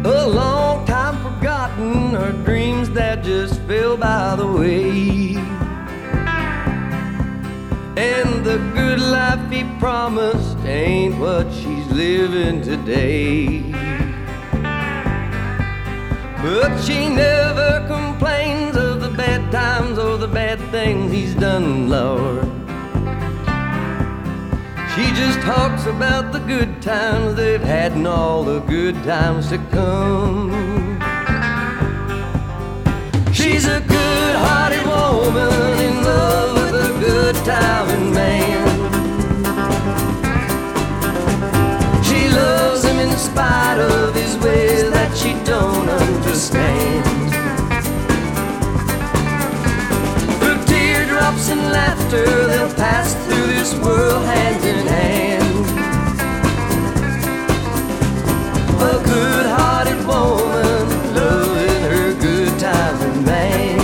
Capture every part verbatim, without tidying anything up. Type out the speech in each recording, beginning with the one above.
A long time forgotten, her dreams that just fell by the way. And the good life he promised ain't what she's living today. But she never complains of the bad times or the bad things he's done, Lord. She just talks about the good times they've had and all the good times to come. She's a good-hearted woman in love with a good-timing man. She loves him in spite of his ways that she don't understand. Through teardrops and laughter, they'll pass through this world hand in hand. A good-hearted woman loving her good-timing man.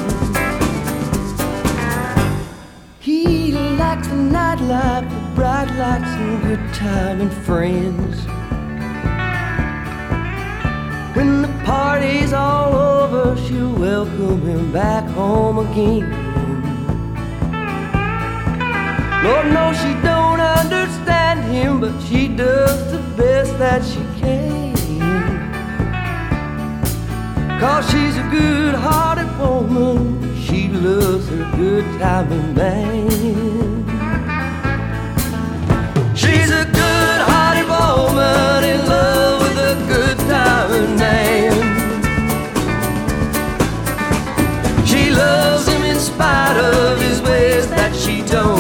He likes the nightlife, the bright lights and good-timing friends. When the party's all over, she'll welcome him back home again. Lord knows she don't understand him, but she does the best that she can. 'Cause she's a good-hearted woman, she loves her good-timing man. She's a good-hearted woman in love with a good-timing man. She loves him in spite of his ways that she don't